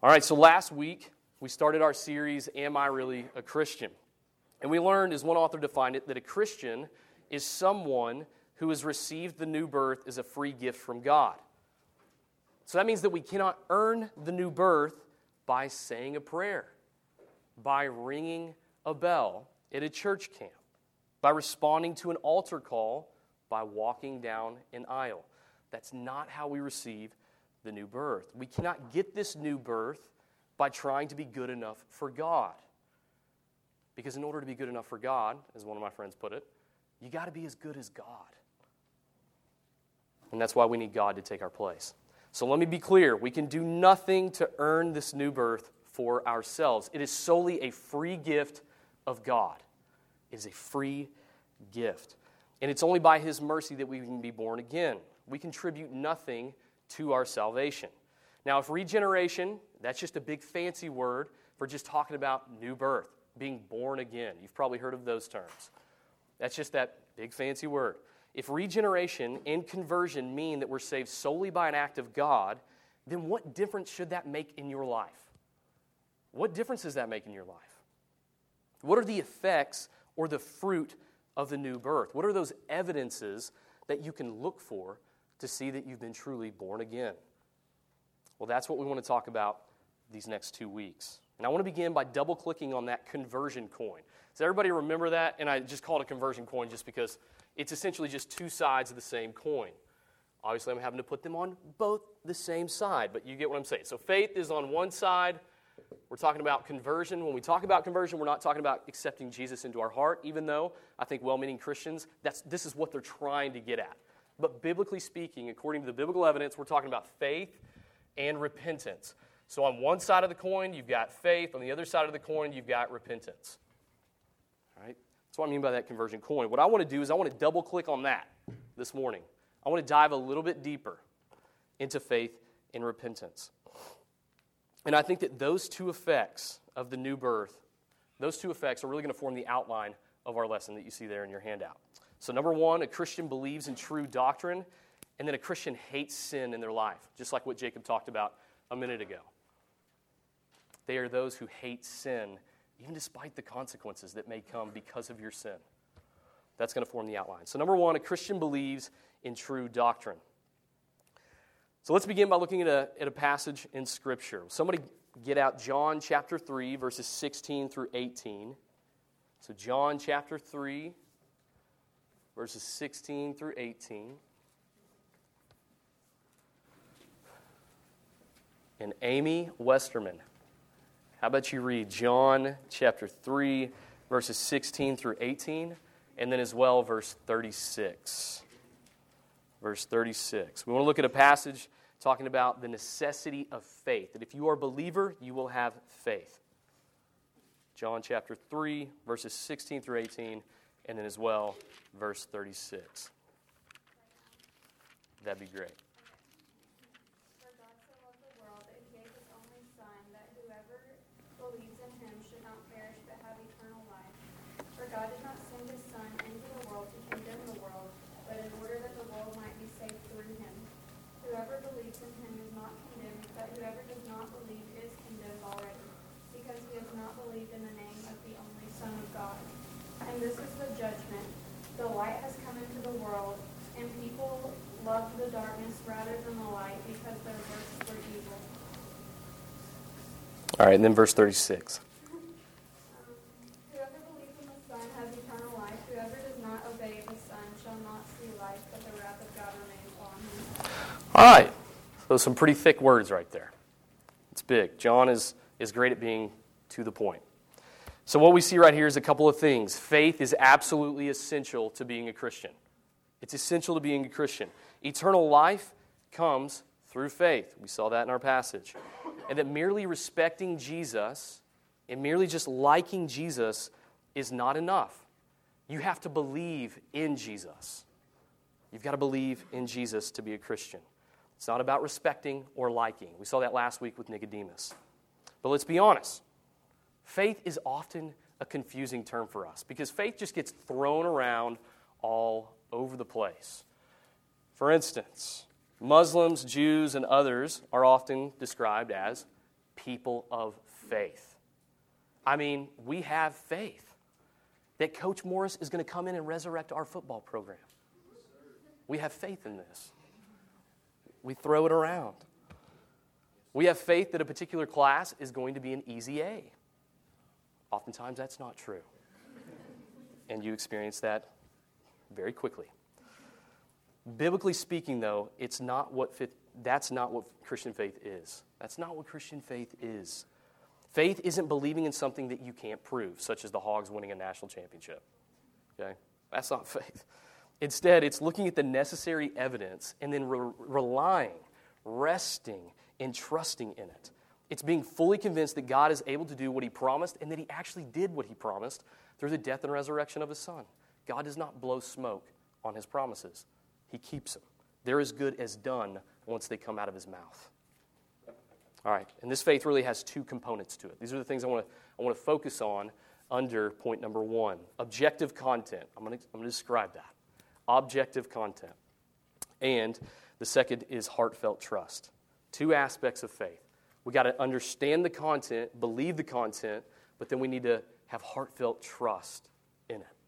All right, so last week we started our series, Am I Really a Christian? And we learned, as one author defined it, that a Christian is someone who has received the new birth as a free gift from God. So that means that we cannot earn the new birth by saying a prayer, by ringing a bell at a church camp, by responding to an altar call, by walking down an aisle. That's not how we receive the new birth. We cannot get this new birth by trying to be good enough for God. Because in order to be good enough for God, as one of my friends put it, you got to be as good as God. And that's why we need God to take our place. So let me be clear. We can do nothing to earn this new birth for ourselves. It is solely a free gift of God. It is a free gift. And it's only by His mercy that we can be born again. We contribute nothing to our salvation. Now, if regeneration, that's just a big fancy word for just talking about new birth, being born again. You've probably heard of those terms. That's just that big fancy word. If regeneration and conversion mean that we're saved solely by an act of God, then what difference should that make in your life? What difference does that make in your life? What are the effects or the fruit of the new birth? What are those evidences that you can look for to see that you've been truly born again? Well, that's what we want to talk about these next 2 weeks. And I want to begin by double-clicking on that conversion coin. Does everybody remember that? And I just call it a conversion coin just because it's essentially just two sides of the same coin. Obviously, I'm having to put them on both the same side, but you get what I'm saying. So faith is on one side. We're talking about conversion. When we talk about conversion, we're not talking about accepting Jesus into our heart, even though I think well-meaning Christians, this is what they're trying to get at. But biblically speaking, according to the biblical evidence, we're talking about faith and repentance. So on one side of the coin, you've got faith. On the other side of the coin, you've got repentance. All right? That's what I mean by that conversion coin. What I want to do is I want to double-click on that this morning. I want to dive a little bit deeper into faith and repentance. And I think that those two effects of the new birth, those two effects are really going to form the outline of our lesson that you see there in your handout. So number one, a Christian believes in true doctrine, and then a Christian hates sin in their life, just like what Jacob talked about a minute ago. They are those who hate sin, even despite the consequences that may come because of your sin. That's going to form the outline. So number one, a Christian believes in true doctrine. So let's begin by looking at a passage in Scripture. Somebody get out John chapter 3, verses 16 through 18. So John chapter 3, verses 16 through 18. And Amy Westerman, how about you read John chapter 3, verses 16 through 18, and then as well verse 36. Verse 36. We want to look at a passage talking about the necessity of faith, that if you are a believer, you will have faith. John chapter 3, verses 16 through 18, and then as well verse 36. That'd be great. God did not send His Son into the world to condemn the world, but in order that the world might be saved through Him. Whoever believes in Him is not condemned, but whoever does not believe is condemned already, because he has not believed in the name of the only Son of God. And this is the judgment. The light has come into the world, and people loved the darkness rather than the light, because their works were evil. All right, and then verse 36. All right, so some pretty thick words right there. It's big. John is great at being to the point. So what we see right here is a couple of things. Faith is absolutely essential to being a Christian. It's essential to being a Christian. Eternal life comes through faith. We saw that in our passage. And that merely respecting Jesus and merely just liking Jesus is not enough. You have to believe in Jesus. You've got to believe in Jesus to be a Christian. It's not about respecting or liking. We saw that last week with Nicodemus. But let's be honest. Faith is often a confusing term for us because faith just gets thrown around all over the place. For instance, Muslims, Jews, and others are often described as people of faith. I mean, we have faith that Coach Morris is going to come in and resurrect our football program. We have faith in this. We throw it around. We have faith that a particular class is going to be an easy A. Oftentimes, that's not true. And you experience that very quickly. Biblically speaking, though, that's not what Christian faith is. That's not what Christian faith is. Faith isn't believing in something that you can't prove, such as the Hogs winning a national championship. Okay? That's not faith. Instead, it's looking at the necessary evidence and then relying, resting, and trusting in it. It's being fully convinced that God is able to do what He promised and that He actually did what He promised through the death and resurrection of His Son. God does not blow smoke on His promises. He keeps them. They're as good as done once they come out of His mouth. All right, and this faith really has two components to it. These are the things I want to focus on under point number 1. Objective content. I'm going to describe that. Objective content. And the second is heartfelt trust. Two aspects of faith. We got to understand the content, believe the content, but then we need to have heartfelt trust in it.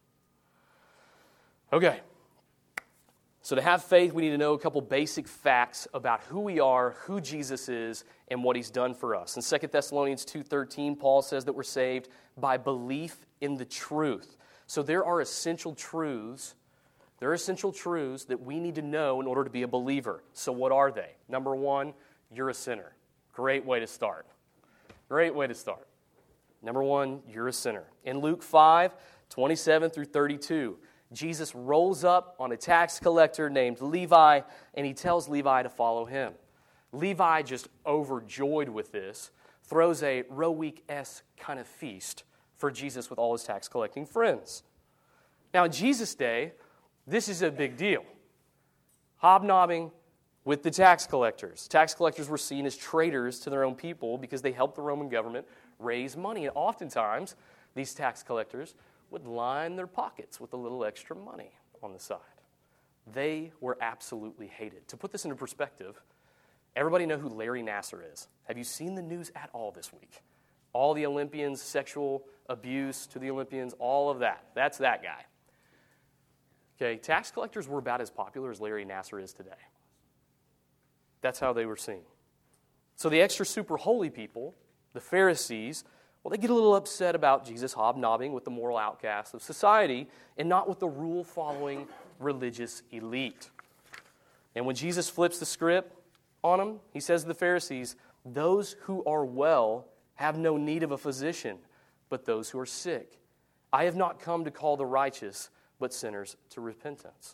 Okay. So to have faith, we need to know a couple basic facts about who we are, who Jesus is, and what He's done for us. In 2 Thessalonians 2:13, Paul says that we're saved by belief in the truth. So there are essential truths. There are essential truths that we need to know in order to be a believer. So what are they? Number 1, you're a sinner. Great way to start. Great way to start. Number 1, you're a sinner. In Luke 5:27 through 32, Jesus rolls up on a tax collector named Levi, and He tells Levi to follow Him. Levi, just overjoyed with this, throws a Roe Week-esque kind of feast for Jesus with all His tax-collecting friends. Now, in Jesus' day, this is a big deal. Hobnobbing with the tax collectors. Tax collectors were seen as traitors to their own people because they helped the Roman government raise money. And oftentimes, these tax collectors would line their pockets with a little extra money on the side. They were absolutely hated. To put this into perspective, everybody know who Larry Nassar is. Have you seen the news at all this week? All the Olympians, sexual abuse to the Olympians, all of that. That's that guy. Okay, tax collectors were about as popular as Larry Nassar is today. That's how they were seen. So the extra super holy people, the Pharisees, well, they get a little upset about Jesus hobnobbing with the moral outcasts of society and not with the rule-following religious elite. And when Jesus flips the script on them, He says to the Pharisees, "Those who are well have no need of a physician, but those who are sick. I have not come to call the righteous, but sinners to repentance."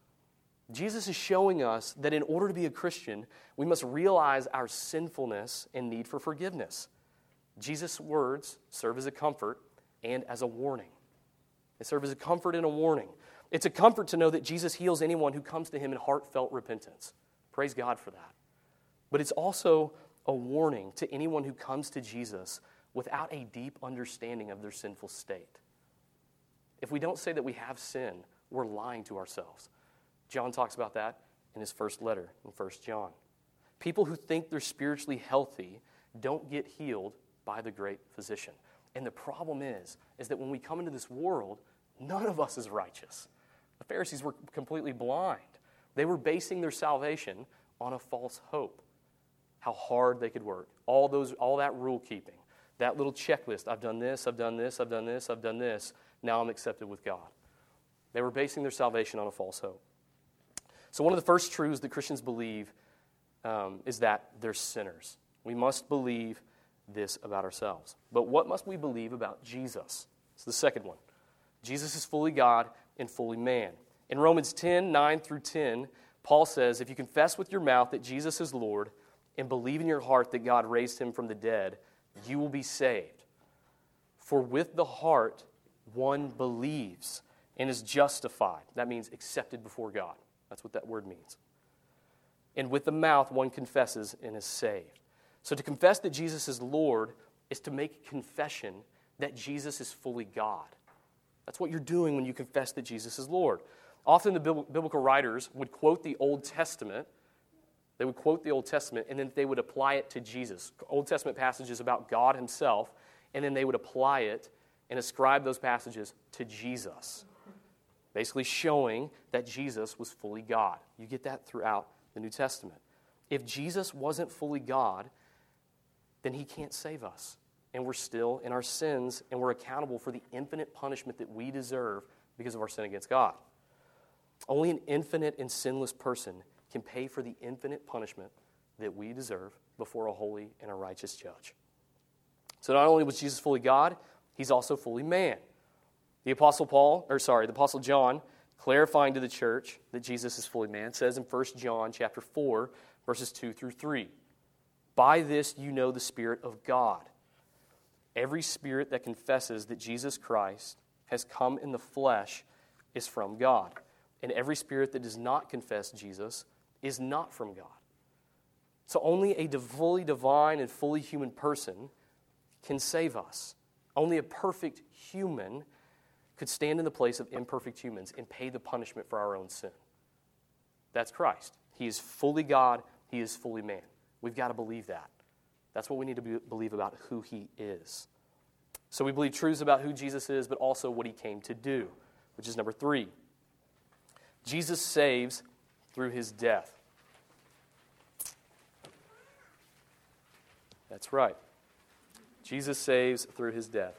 Jesus is showing us that in order to be a Christian, we must realize our sinfulness and need for forgiveness. Jesus' words serve as a comfort and as a warning. They serve as a comfort and a warning. It's a comfort to know that Jesus heals anyone who comes to Him in heartfelt repentance. Praise God for that. But it's also a warning to anyone who comes to Jesus without a deep understanding of their sinful state. If we don't say that we have sin, we're lying to ourselves. John talks about that in his first letter in 1 John. People who think they're spiritually healthy don't get healed by the great physician. And the problem is that when we come into this world, none of us is righteous. The Pharisees were completely blind. They were basing their salvation on a false hope. How hard they could work. All that rule keeping. That little checklist. I've done this, I've done this, I've done this, I've done this. Now I'm accepted with God. They were basing their salvation on a false hope. So one of the first truths that Christians believe is that they're sinners. We must believe this about ourselves. But what must we believe about Jesus? It's the second one. Jesus is fully God and fully man. In Romans 10:9 through 10, Paul says, "If you confess with your mouth that Jesus is Lord and believe in your heart that God raised Him from the dead, you will be saved. For with the heart one believes and is justified." That means accepted before God. That's what that word means. "And with the mouth one confesses and is saved." So to confess that Jesus is Lord is to make a confession that Jesus is fully God. That's what you're doing when you confess that Jesus is Lord. Often the biblical writers would quote the Old Testament They would quote the Old Testament, and then they would apply it to Jesus. Old Testament passages about God himself, and then they would apply it and ascribe those passages to Jesus, basically showing that Jesus was fully God. You get that throughout the New Testament. If Jesus wasn't fully God, then he can't save us. And we're still in our sins, and we're accountable for the infinite punishment that we deserve because of our sin against God. Only an infinite and sinless person can pay for the infinite punishment that we deserve before a holy and a righteous judge. So not only was Jesus fully God, he's also fully man. The Apostle John, clarifying to the church that Jesus is fully man, says in 1 John chapter 4, verses 2 through 3, "By this you know the Spirit of God. Every spirit that confesses that Jesus Christ has come in the flesh is from God. And every spirit that does not confess Jesus is not from God." So only a fully divine and fully human person can save us. Only a perfect human could stand in the place of imperfect humans and pay the punishment for our own sin. That's Christ. He is fully God. He is fully man. We've got to believe that. That's what we need to believe about who he is. So we believe truths about who Jesus is, but also what he came to do, which is number 3. Jesus saves through his death. That's right. Jesus saves through his death.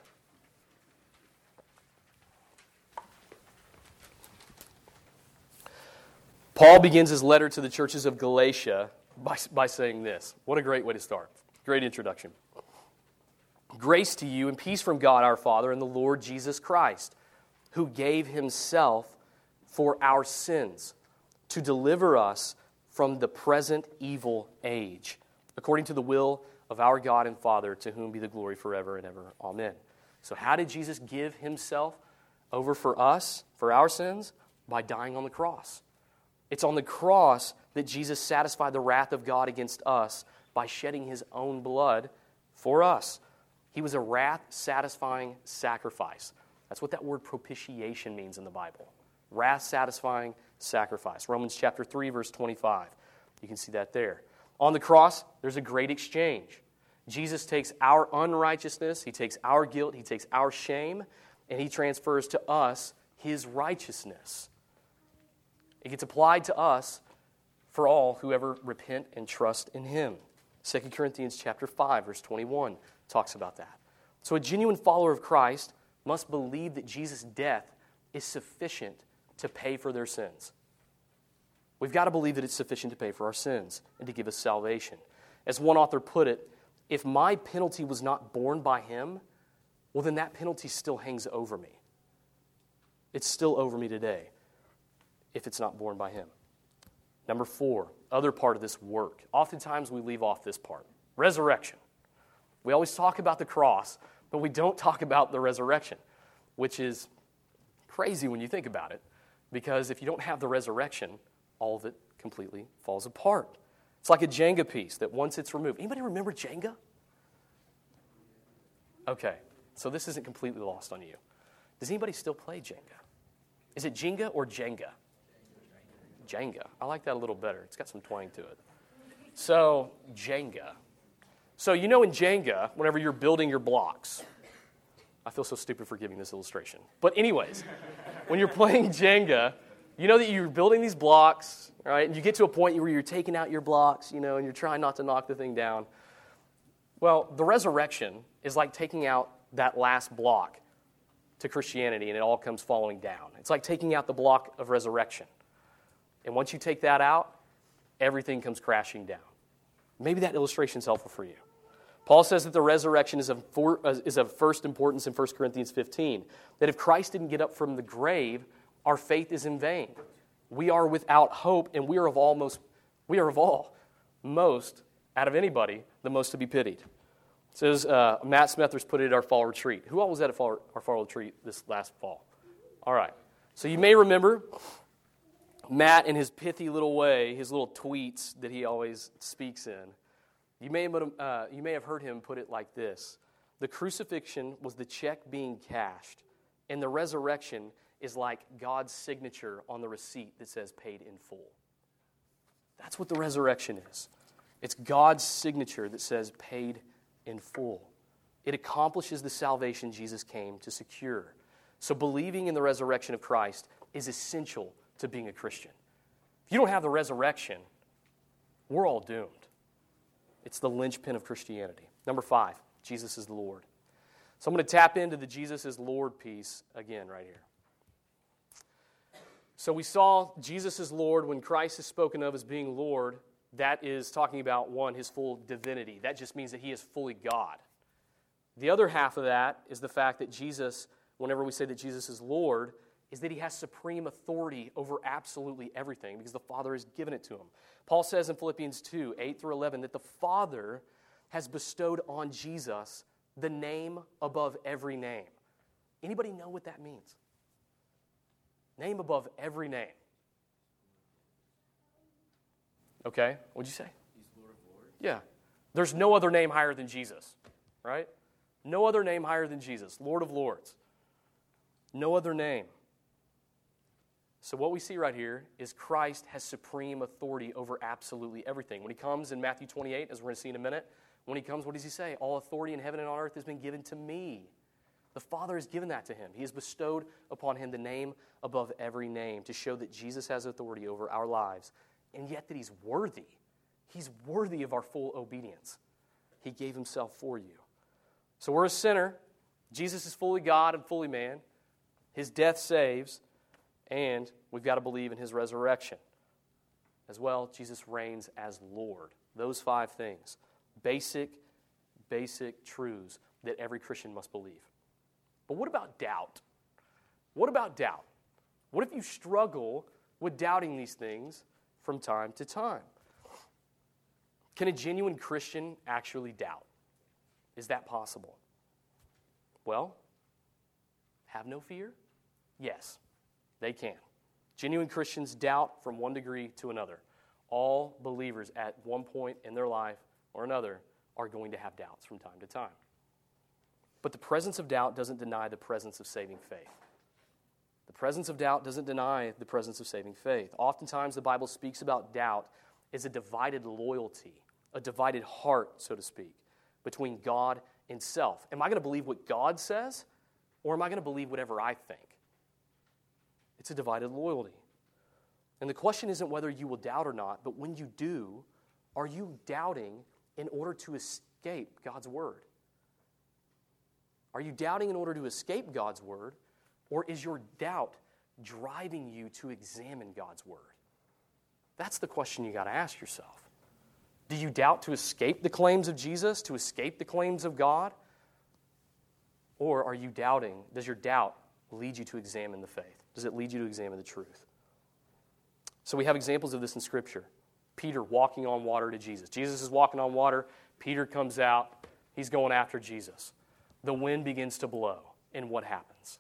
Paul begins his letter to the churches of Galatia by saying this. What a great way to start. Great introduction. "Grace to you and peace from God our Father and the Lord Jesus Christ, who gave himself for our sins to deliver us from the present evil age, according to the will of our God and Father, to whom be the glory forever and ever. Amen." So how did Jesus give himself over for us, for our sins? By dying on the cross. It's on the cross that Jesus satisfied the wrath of God against us by shedding his own blood for us. He was a wrath-satisfying sacrifice. That's what that word propitiation means in the Bible. Wrath-satisfying sacrifice. Romans chapter 3, verse 25. You can see that there. On the cross, there's a great exchange. Jesus takes our unrighteousness, he takes our guilt, he takes our shame, and he transfers to us his righteousness. It gets applied to us for all who ever repent and trust in him. 2 Corinthians chapter 5, verse 21 talks about that. So a genuine follower of Christ must believe that Jesus' death is sufficient to pay for their sins. We've got to believe that it's sufficient to pay for our sins and to give us salvation. As one author put it, if my penalty was not borne by him, well, then that penalty still hangs over me. It's still over me today if it's not borne by him. Number 4, other part of this work. Oftentimes we leave off this part. Resurrection. We always talk about the cross, but we don't talk about the resurrection, which is crazy when you think about it, because if you don't have the resurrection, all of it completely falls apart. It's like a Jenga piece that once it's removed. Anybody remember Jenga? Okay, so this isn't completely lost on you. Does anybody still play Jenga? Is it Jenga or Jenga? Jenga. I like that a little better. It's got some twang to it. So, Jenga. So, you know in Jenga, whenever you're building your blocks, I feel so stupid for giving this illustration. But anyways, when you're playing Jenga, you know that you're building these blocks, right? And you get to a point where you're taking out your blocks, and you're trying not to knock the thing down. Well, the resurrection is like taking out that last block to Christianity, and it all comes falling down. It's like taking out the block of resurrection. And once you take that out, everything comes crashing down. Maybe that illustration is helpful for you. Paul says that the resurrection is of first importance in 1 Corinthians 15. That if Christ didn't get up from the grave, our faith is in vain. We are without hope, and we are of all, most, out of anybody, the most to be pitied. It says, Matt Smethers put it at our fall retreat. Who all was at our fall retreat this last fall? All right. So you may remember Matt, in his pithy little way, his little tweets that he always speaks in, you may have heard him put it like this: the crucifixion was the check being cashed, and the resurrection is like God's signature on the receipt that says paid in full. That's what the resurrection is. It's God's signature that says paid in full. It accomplishes the salvation Jesus came to secure. So believing in the resurrection of Christ is essential to being a Christian. If you don't have the resurrection, we're all doomed. It's the linchpin of Christianity. Number 5, Jesus is the Lord. So I'm going to tap into the Jesus is Lord piece again right here. So we saw Jesus is Lord. When Christ is spoken of as being Lord, that is talking about, one, his full divinity. That just means that he is fully God. The other half of that is the fact that Jesus, whenever we say that Jesus is Lord, is that he has supreme authority over absolutely everything because the Father has given it to him. Paul says in Philippians 2, 8 through 11, that the Father has bestowed on Jesus the name above every name. Anybody know what that means? Name above every name. Okay, what'd you say? He's Lord of Lords. Yeah. There's no other name higher than Jesus, right? No other name higher than Jesus, Lord of Lords. No other name. So what we see right here is Christ has supreme authority over absolutely everything. When he comes in Matthew 28, as we're going to see in a minute, when he comes, what does he say? All authority in heaven and on earth has been given to me. The Father has given that to him. He has bestowed upon him the name above every name to show that Jesus has authority over our lives, and yet that he's worthy. He's worthy of our full obedience. He gave himself for you. So we're a sinner. Jesus is fully God and fully man. His death saves, and we've got to believe in his resurrection. As well, Jesus reigns as Lord. Those 5 things. Basic truths that every Christian must believe. But what about doubt? What about doubt? What if you struggle with doubting these things from time to time? Can a genuine Christian actually doubt? Is that possible? Well, have no fear? Yes, they can. Genuine Christians doubt from one degree to another. All believers at one point in their life or another are going to have doubts from time to time. But the presence of doubt doesn't deny the presence of saving faith. The presence of doubt doesn't deny the presence of saving faith. Oftentimes the Bible speaks about doubt as a divided loyalty, a divided heart, so to speak, between God and self. Am I going to believe what God says, or am I going to believe whatever I think? It's a divided loyalty. And the question isn't whether you will doubt or not, but when you do, are you doubting in order to escape God's word? Are you doubting in order to escape God's word, or is your doubt driving you to examine God's word? That's the question you got to ask yourself. Do you doubt to escape the claims of Jesus, to escape the claims of God? Or are you doubting, does your doubt lead you to examine the faith? Does it lead you to examine the truth? So we have examples of this in Scripture. Peter walking on water to Jesus. Jesus is walking on water. Peter comes out. He's going after Jesus. The wind begins to blow. And what happens?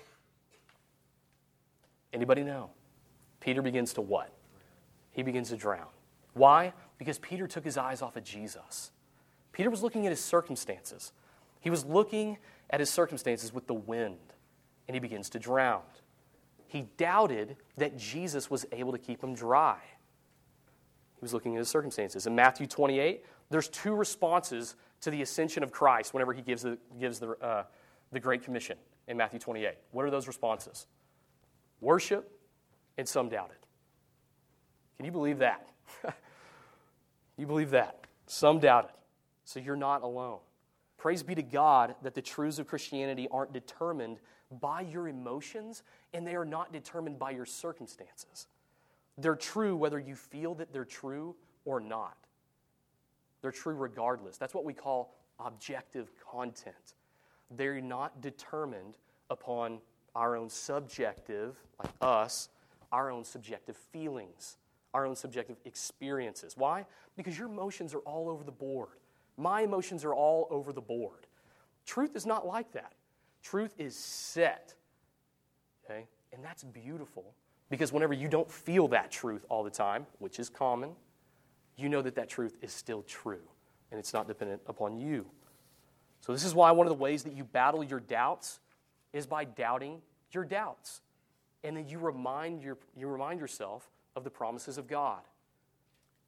Anybody know? Peter begins to what? He begins to drown. Why? Because Peter took his eyes off of Jesus. Peter was looking at his circumstances. He was looking at his circumstances with the wind, and he begins to drown. He doubted that Jesus was able to keep him dry. He was looking at his circumstances. In Matthew 28, there's 2 responses to the ascension of Christ whenever he gives the Great Commission in Matthew 28. What are those responses? Worship, and some doubted. Can you believe that? You believe that? Some doubted. So you're not alone. Praise be to God that the truths of Christianity aren't determined by your emotions, and they are not determined by your circumstances. They're true whether you feel that they're true or not. They're true regardless. That's what we call objective content. They're not determined upon our own subjective, like us, our own subjective feelings, our own subjective experiences. Why? Because your emotions are all over the board. My emotions are all over the board. Truth is not like that. Truth is set. Okay? And that's beautiful because whenever you don't feel that truth all the time, which is common, you know that that truth is still true and it's not dependent upon you. So this is why one of the ways that you battle your doubts is by doubting your doubts. And then you remind yourself of the promises of God.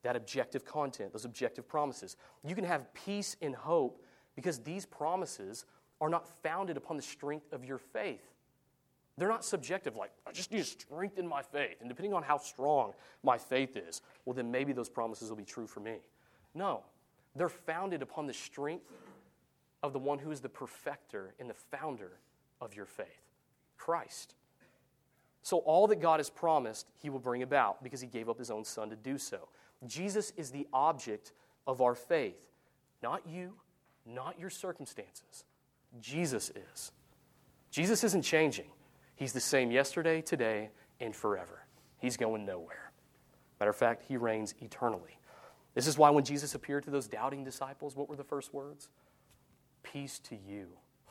that objective content, those objective promises. You can have peace and hope because these promises are not founded upon the strength of your faith. They're not subjective, like, I just need to strengthen my faith. And depending on how strong my faith is, well, then maybe those promises will be true for me. No, they're founded upon the strength of the one who is the perfecter and the founder of your faith, Christ. So all that God has promised, he will bring about because he gave up his own son to do so. Jesus is the object of our faith. Not you, not your circumstances. Jesus is. Jesus isn't changing. He's the same yesterday, today, and forever. He's going nowhere. Matter of fact, he reigns eternally. This is why when Jesus appeared to those doubting disciples, what were the first words? Peace to you.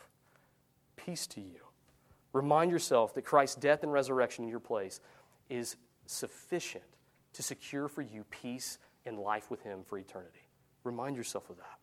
Peace to you. Remind yourself that Christ's death and resurrection in your place is sufficient to secure for you peace and life with him for eternity. Remind yourself of that.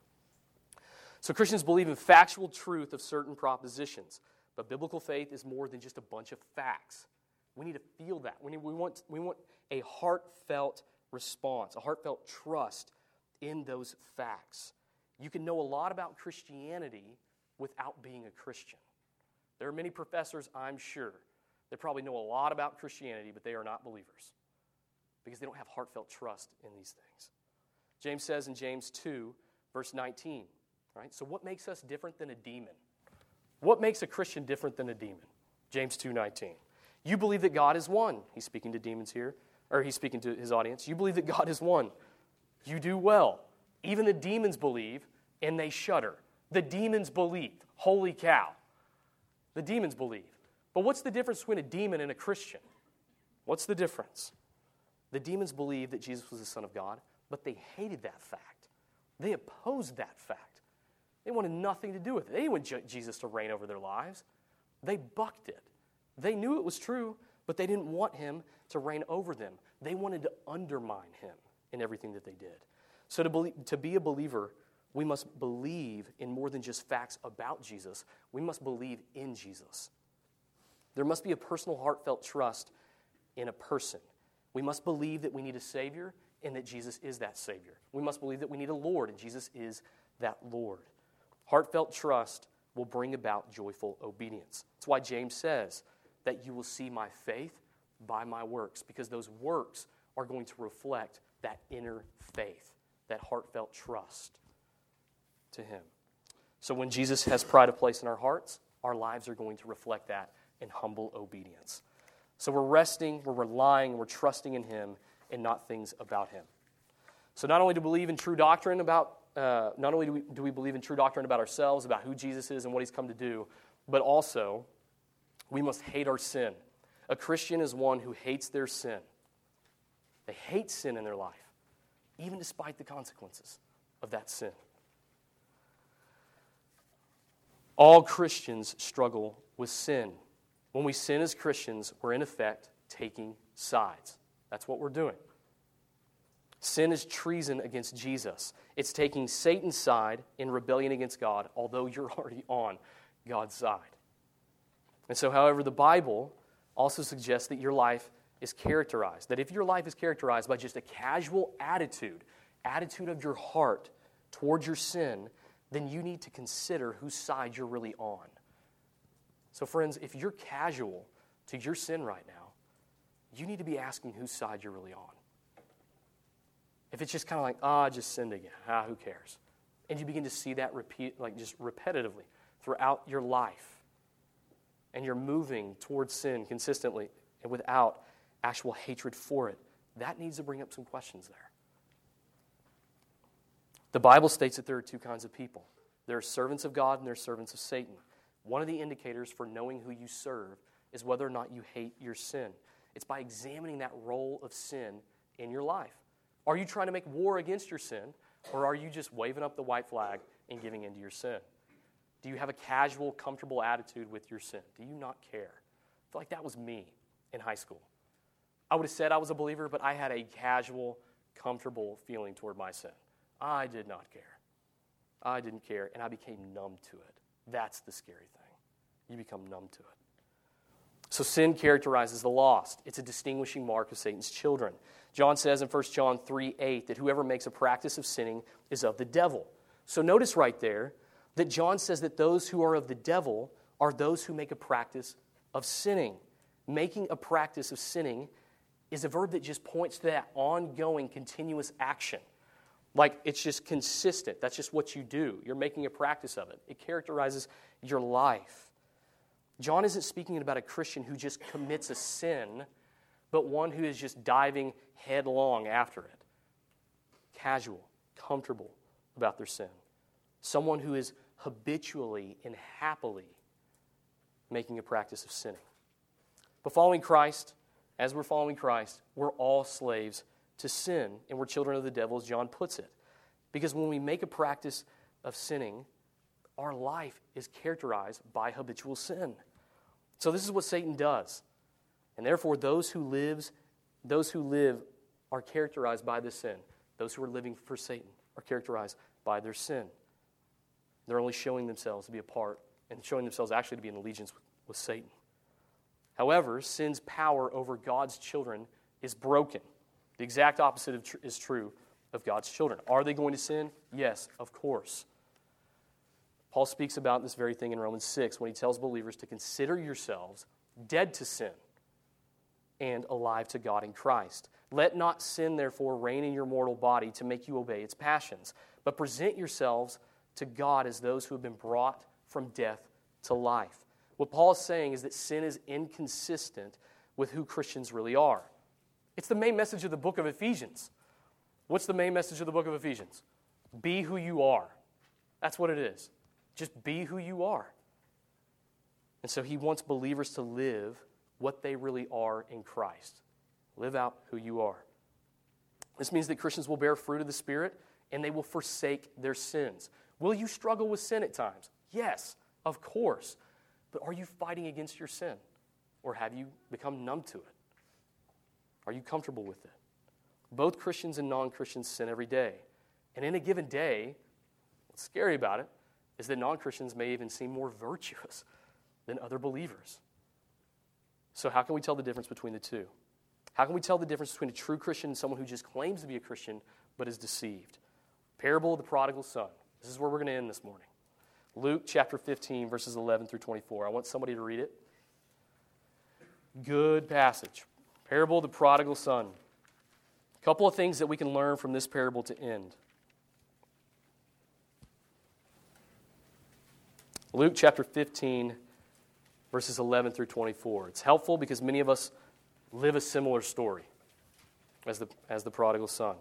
So Christians believe in factual truth of certain propositions, but biblical faith is more than just a bunch of facts. We need to feel that. We want a heartfelt response, a heartfelt trust in those facts. You can know a lot about Christianity without being a Christian. There are many professors, I'm sure, that probably know a lot about Christianity, but they are not believers because they don't have heartfelt trust in these things. James says in James 2, verse 19, right? So what makes us different than a demon? What makes a Christian different than a demon? James 2:19. You believe that God is one. He's speaking to demons here, or he's speaking to his audience. You believe that God is one. You do well. Even the demons believe, and they shudder. The demons believe. Holy cow. The demons believe. But what's the difference between a demon and a Christian? What's the difference? The demons believed that Jesus was the Son of God, but they hated that fact. They opposed that fact. They wanted nothing to do with it. They didn't want Jesus to reign over their lives. They bucked it. They knew it was true, but they didn't want him to reign over them. They wanted to undermine him in everything that they did. So to be a believer, we must believe in more than just facts about Jesus. We must believe in Jesus. There must be a personal, heartfelt trust in a person. We must believe that we need a Savior and that Jesus is that Savior. We must believe that we need a Lord and Jesus is that Lord. Heartfelt trust will bring about joyful obedience. That's why James says that you will see my faith by my works, because those works are going to reflect that inner faith, that heartfelt trust to him. So when Jesus has pride of place in our hearts, our lives are going to reflect that in humble obedience. So we're resting, we're relying, we're trusting in him and not things about him. So not only do we believe in true doctrine about, not only do we believe in true doctrine about ourselves, about who Jesus is and what he's come to do, but also we must hate our sin. A Christian is one who hates their sin. They hate sin in their life, even despite the consequences of that sin. All Christians struggle with sin. When we sin as Christians, we're in effect taking sides. That's what we're doing. Sin is treason against Jesus. It's taking Satan's side in rebellion against God, although you're already on God's side. And so, however, the Bible also suggests that your life is characterized, that if your life is characterized by just a casual attitude of your heart towards your sin, then you need to consider whose side you're really on. So friends, if you're casual to your sin right now, you need to be asking whose side you're really on. If it's just kind of like, I just sinned again, who cares? And you begin to see that just repetitively throughout your life, and you're moving towards sin consistently and without actual hatred for it, that needs to bring up some questions there. The Bible states that there are two kinds of people. There are servants of God and there are servants of Satan. One of the indicators for knowing who you serve is whether or not you hate your sin. It's by examining that role of sin in your life. Are you trying to make war against your sin, or are you just waving up the white flag and giving into your sin? Do you have a casual, comfortable attitude with your sin? Do you not care? I feel like that was me in high school. I would have said I was a believer, but I had a casual, comfortable feeling toward my sin. I did not care. I didn't care, and I became numb to it. That's the scary thing. You become numb to it. So sin characterizes the lost. It's a distinguishing mark of Satan's children. John says in 1 John 3:8 that whoever makes a practice of sinning is of the devil. So notice right there that John says that those who are of the devil are those who make a practice of sinning. Making a practice of sinning is a verb that just points to that ongoing, continuous action. Like it's just consistent. That's just what you do. You're making a practice of it. It characterizes your life. John isn't speaking about a Christian who just commits a sin, but one who is just diving headlong after it. Casual, comfortable about their sin. Someone who is habitually and happily making a practice of sinning. But following Christ, as we're following Christ, we're all slaves to sin, and we're children of the devil, as John puts it. Because when we make a practice of sinning, our life is characterized by habitual sin. So this is what Satan does. And therefore, those who live are characterized by this sin. Those who are living for Satan are characterized by their sin. They're only showing themselves to be a part and showing themselves actually to be in allegiance with Satan. However, sin's power over God's children is broken. The exact opposite is true of God's children. Are they going to sin? Yes, of course. Paul speaks about this very thing in Romans 6 when he tells believers to consider yourselves dead to sin and alive to God in Christ. Let not sin, therefore, reign in your mortal body to make you obey its passions, but present yourselves to God as those who have been brought from death to life. What Paul is saying is that sin is inconsistent with who Christians really are. It's the main message of the book of Ephesians. What's the main message of the book of Ephesians? Be who you are. That's what it is. Just be who you are. And so he wants believers to live what they really are in Christ. Live out who you are. This means that Christians will bear fruit of the Spirit and they will forsake their sins. Will you struggle with sin at times? Yes, of course. But are you fighting against your sin? Or have you become numb to it? Are you comfortable with it? Both Christians and non-Christians sin every day. And in a given day, what's scary about it is that non-Christians may even seem more virtuous than other believers. So how can we tell the difference between the two? How can we tell the difference between a true Christian and someone who just claims to be a Christian but is deceived? Parable of the prodigal son. This is where we're going to end this morning. Luke chapter 15, verses 11 through 24. I want somebody to read it. Good passage. Parable of the prodigal son. A couple of things that we can learn from this parable to end. Luke chapter 15, verses 11 through 24. It's helpful because many of us live a similar story as the prodigal son.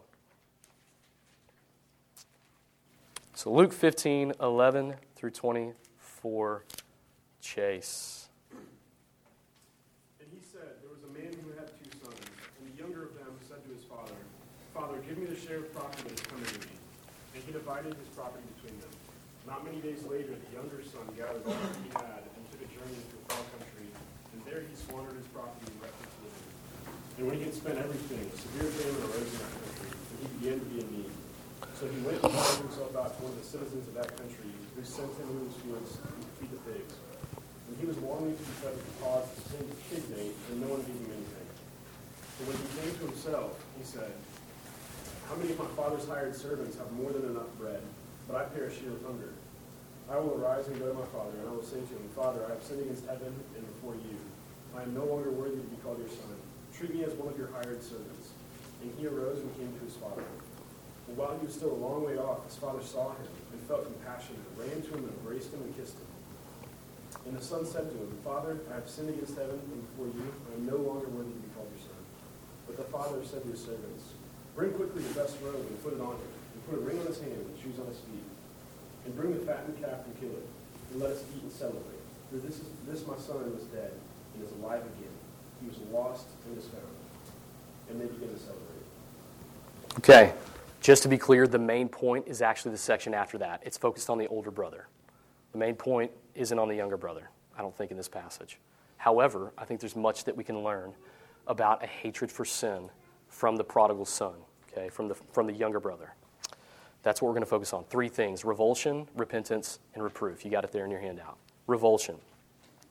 So Luke 15, 11 through 24, Chase. And he said, there was a man who had 2 sons, and the younger of them said to his father, Father, give me the share of property that is coming to me. And he divided his property between them. Not many days later, the younger son gathered all that he had and took a journey into a far country, and there he squandered his property in reckless living. And when he had spent everything, a severe famine arose in that country, and he began to be in need. So he went and hired himself out to one of the citizens of that country, who sent him into his fields to feed the pigs. And he was longing to be fed with the pods of pig bait, and no one gave him anything. But when he came to himself, he said, How many of my father's hired servants have more than enough bread, but I perish here with hunger? I will arise and go to my father, and I will say to him, Father, I have sinned against heaven and before you. I am no longer worthy to be called your son. Treat me as one of your hired servants. And he arose and came to his father. But while he was still a long way off, his father saw him and felt compassion, and ran to him and embraced him and kissed him. And the son said to him, Father, I have sinned against heaven and before you. I am no longer worthy to be called your son. But the father said to his servants, Bring quickly the best robe and put it on him, and put a ring on his hand and shoes on his feet. And bring the fattened calf and kill it, and let us eat and celebrate. For this my son was dead and is alive again. He was lost and is found. And they begin to celebrate. Okay. Just to be clear, the main point is actually the section after that. It's focused on the older brother. The main point isn't on the younger brother, I don't think, in this passage. However, I think there's much that we can learn about a hatred for sin from the prodigal son, okay, from the younger brother. That's what we're going to focus on. 3 things: revulsion, repentance, and reproof. You got it there in your handout. Revulsion.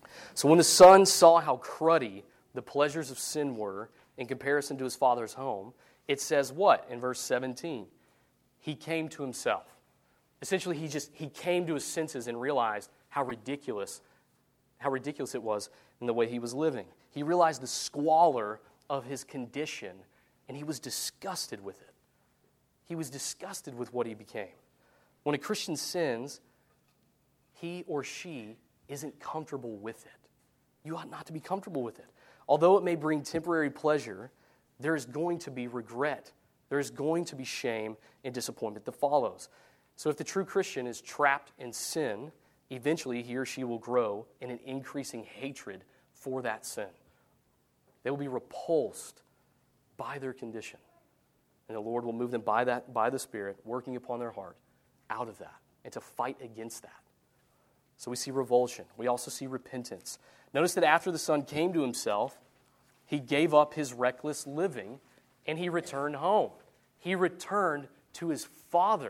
So when the son saw how cruddy the pleasures of sin were in comparison to his father's home, it says what in verse 17? He came to himself. Essentially, he came to his senses and realized how ridiculous it was in the way he was living. He realized the squalor of his condition, and he was disgusted with it. He was disgusted with what he became. When a Christian sins, he or she isn't comfortable with it. You ought not to be comfortable with it. Although it may bring temporary pleasure, there is going to be regret. There is going to be shame and disappointment that follows. So if the true Christian is trapped in sin, eventually he or she will grow in an increasing hatred for that sin. They will be repulsed by their condition. And the Lord will move them by the Spirit, working upon their heart, out of that, and to fight against that. So we see revulsion. We also see repentance. Notice that after the son came to himself, he gave up his reckless living, and he returned home. He returned to his father.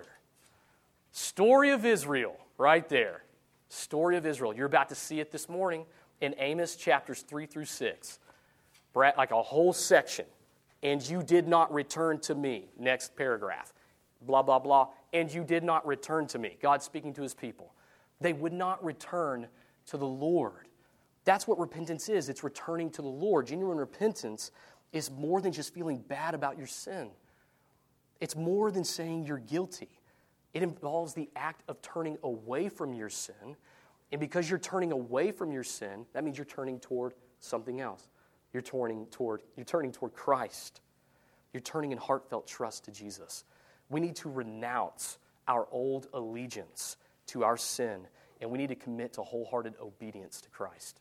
Story of Israel, right there. Story of Israel. You're about to see it this morning in Amos chapters 3 through 6. Like a whole section. And you did not return to me. Next paragraph. Blah, blah, blah. And you did not return to me. God speaking to his people. They would not return to the Lord. That's what repentance is. It's returning to the Lord. Genuine repentance is more than just feeling bad about your sin. It's more than saying you're guilty. It involves the act of turning away from your sin. And because you're turning away from your sin, that means you're turning toward something else. You're turning toward Christ. You're turning in heartfelt trust to Jesus. We need to renounce our old allegiance to our sin, and we need to commit to wholehearted obedience to Christ.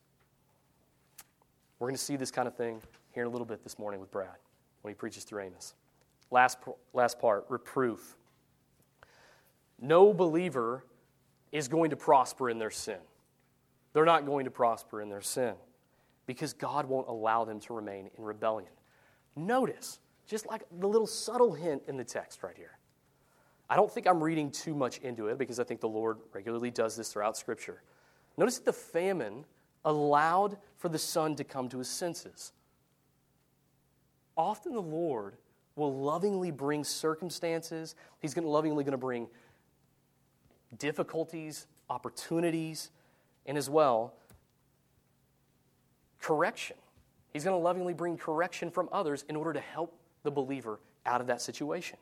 We're going to see this kind of thing here in a little bit this morning with Brad when he preaches through Amos. Last part, reproof. No believer is going to prosper in their sin. They're not going to prosper in their sin because God won't allow them to remain in rebellion. Notice, just like the little subtle hint in the text right here. I don't think I'm reading too much into it because I think the Lord regularly does this throughout Scripture. Notice that the famine allowed for the son to come to his senses. Often the Lord will lovingly bring circumstances. He's lovingly going to bring difficulties, opportunities, and as well, correction. He's going to lovingly bring correction from others in order to help the believer out of that situation.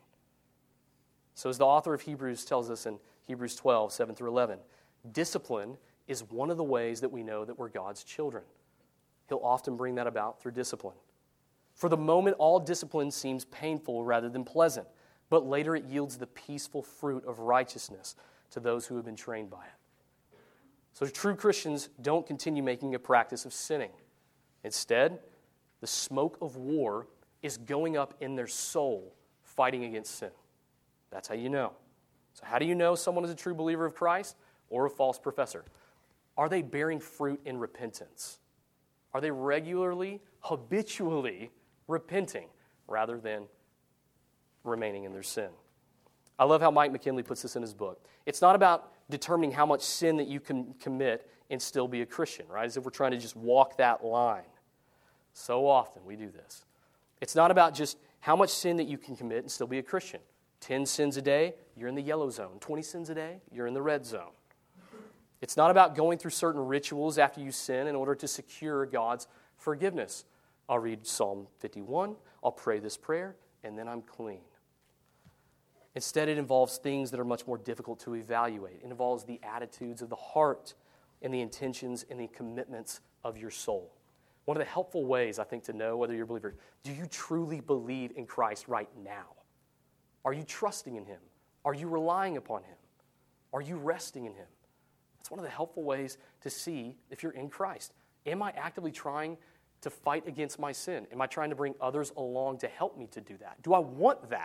So as the author of Hebrews tells us in Hebrews 12, 7 through 11, discipline is one of the ways that we know that we're God's children. He'll often bring that about through discipline. For the moment, all discipline seems painful rather than pleasant, but later it yields the peaceful fruit of righteousness to those who have been trained by it. So true Christians don't continue making a practice of sinning. Instead, the smoke of war is going up in their soul, fighting against sin. That's how you know. So how do you know someone is a true believer of Christ or a false professor? Are they bearing fruit in repentance? Are they regularly, habitually repenting rather than remaining in their sin? I love how Mike McKinley puts this in his book. It's not about determining how much sin that you can commit and still be a Christian, right? As if we're trying to just walk that line. So often we do this. It's not about just how much sin that you can commit and still be a Christian. 10 sins a day, you're in the yellow zone. 20 sins a day, you're in the red zone. It's not about going through certain rituals after you sin in order to secure God's forgiveness. I'll read Psalm 51, I'll pray this prayer, and then I'm clean. Instead, it involves things that are much more difficult to evaluate. It involves the attitudes of the heart and the intentions and the commitments of your soul. One of the helpful ways, I think, to know whether you're a believer, do you truly believe in Christ right now? Are you trusting in Him? Are you relying upon Him? Are you resting in Him? That's one of the helpful ways to see if you're in Christ. Am I actively trying to fight against my sin? Am I trying to bring others along to help me to do that? Do I want that?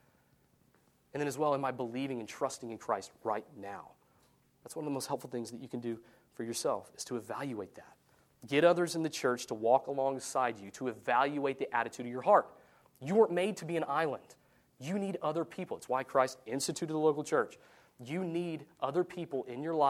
And then as well, am I believing and trusting in Christ right now? That's one of the most helpful things that you can do for yourself, is to evaluate that. Get others in the church to walk alongside you, to evaluate the attitude of your heart. You weren't made to be an island. You need other people. It's why Christ instituted the local church. You need other people in your life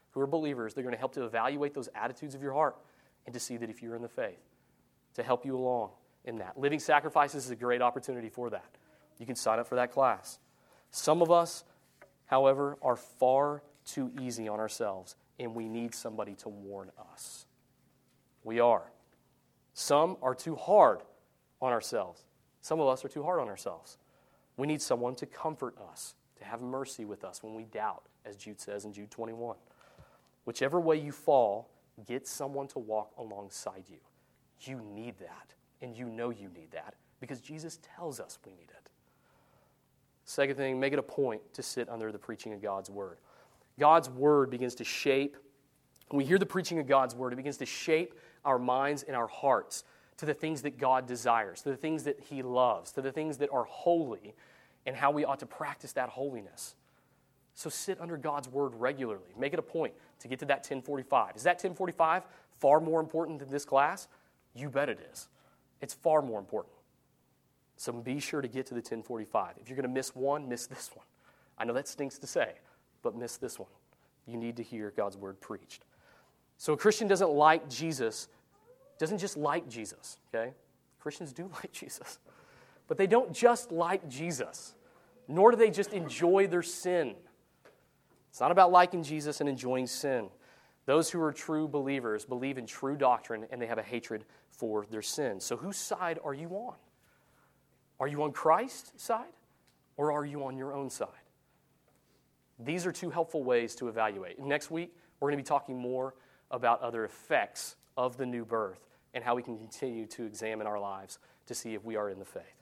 who are believers. They're going to help to evaluate those attitudes of your heart and to see that if you're in the faith, to help you along in that. Living Sacrifices is a great opportunity for that. You can sign up for that class. Some of us, however, are far too easy on ourselves, and we need somebody to warn us. We are. Some are too hard on ourselves. Some of us are too hard on ourselves. We need someone to comfort us, to have mercy with us when we doubt, as Jude says in Jude 21. Whichever way you fall, get someone to walk alongside you. You need that, and you know you need that, because Jesus tells us we need it. Second thing, make it a point to sit under the preaching of God's Word. God's Word begins to shape, when we hear the preaching of God's Word, it begins to shape our minds and our hearts to the things that God desires, to the things that He loves, to the things that are holy, and how we ought to practice that holiness. So sit under God's Word regularly. Make it a point to get to that 1045. Is that 1045 far more important than this class? You bet it is. It's far more important. So be sure to get to the 1045. If you're going to miss one, miss this one. I know that stinks to say, but miss this one. You need to hear God's Word preached. So a Christian doesn't like Jesus, doesn't just like Jesus, okay? Christians do like Jesus. But they don't just like Jesus, nor do they just enjoy their sin. It's not about liking Jesus and enjoying sin. Those who are true believers believe in true doctrine, and they have a hatred for their sin. So whose side are you on? Are you on Christ's side, or are you on your own side? These are two helpful ways to evaluate. Next week, we're going to be talking more about other effects of the new birth and how we can continue to examine our lives to see if we are in the faith.